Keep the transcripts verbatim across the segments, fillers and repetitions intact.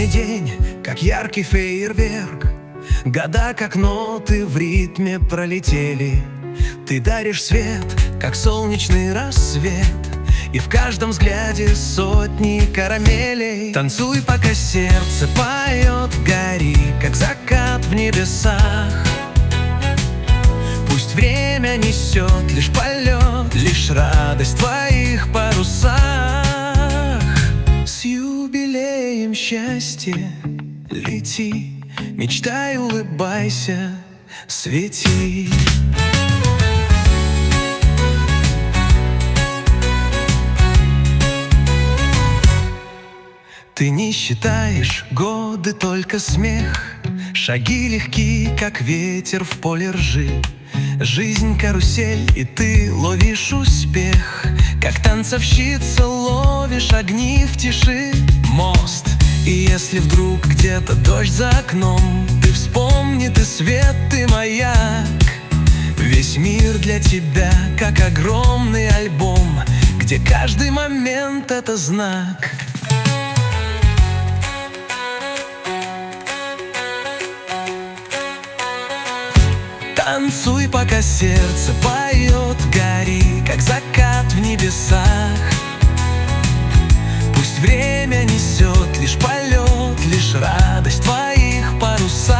Сегодня день, как яркий фейерверк. Года, как ноты в ритме пролетели. Ты даришь свет, как солнечный рассвет, и в каждом взгляде сотни карамелей. Танцуй, пока сердце поет, гори, как закат в небесах. Пусть время несет лишь полет, лишь радость в твоих парусах. С юбилеем счастья лети, мечтай, улыбайся, свети. Ты не считаешь годы, только смех. Шаги легки, как ветер в поле ржи. Жизнь карусель, и ты ловишь успех, как танцовщица ловишь огни в тиши. Мост, и если вдруг где-то дождь за окном, ты вспомни, ты свет, ты маяк. Весь мир для тебя, как огромный альбом, где каждый момент — это знак. Танцуй, пока сердце поет, гори, как закат в небесах. Пусть время несет лишь полет, лишь радость в твоих парусах.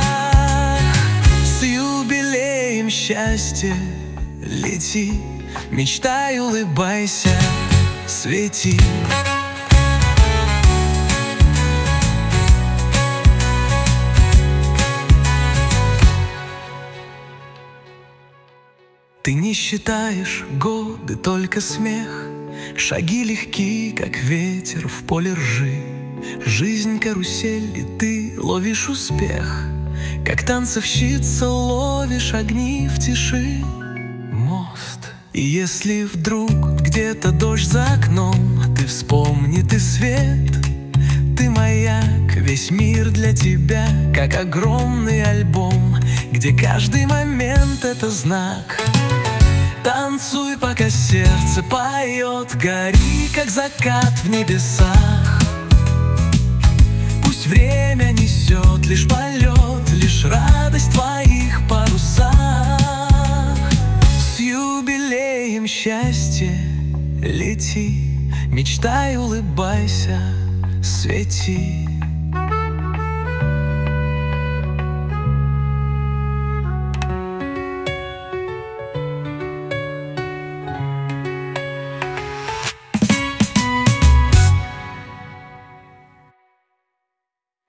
С юбилеем счастья лети, мечтай, улыбайся, свети. Ты не считаешь годы, только смех. Шаги легки, как ветер в поле ржи. Жизнь карусель, и ты ловишь успех, как танцовщица ловишь огни в тиши. Мост, и если вдруг где-то дождь за окном, ты вспомни, ты свет, ты маяк. Весь мир для тебя, как огромный альбом, где каждый момент — это знак. Танцуй, пока сердце поет, гори, как закат в небесах. Пусть время несет лишь полет, лишь радость в твоих парусах. С юбилеем счастья лети, мечтай, улыбайся, свети.